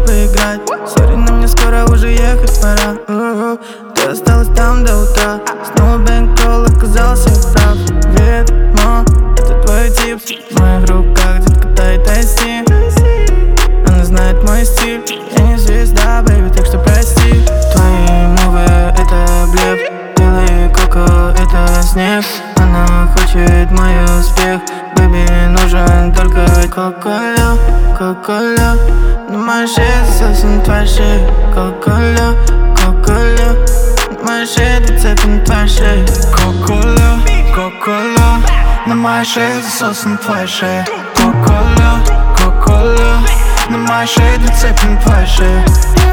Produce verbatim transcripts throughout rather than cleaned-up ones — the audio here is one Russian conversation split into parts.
поиграть. Сори, но мне скоро уже ехать пора. У-у-у. Ты осталась там до утра. Снова бэнкролл, оказался прав. Видимо, это твой тип. В моих руках, детка, тай-тай-си. Она знает мой стиль. Я не звезда, бэйби, так что прости. Твои мувы — это блеф. Белый коко — это снег. Она хочет мой успех. Бэйби, нужен только кока-кола, кока-кола. На моей шее засосана твоя шея. Кока-кола, кока-кола. На моей шее зацеплена твоя шея. Кока-кола, кока-кола. На моей шее засосана твоя шея. Кока-кола, кока-кола. На моей шее зацеплена твоя шея.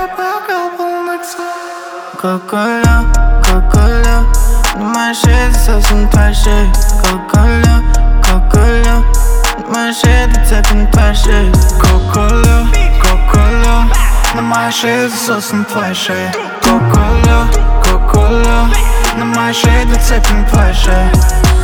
Кока-кола, кока-кола. На моей шее засосана твоя шея. Кока-кола, кока-кола. На моей шее зацеплена твоя шея. Кока-кола, кока-кола. На моей шее засосана твоя шея. Кока-кола, кока-кола. На моей шее зацеплена твоя шея.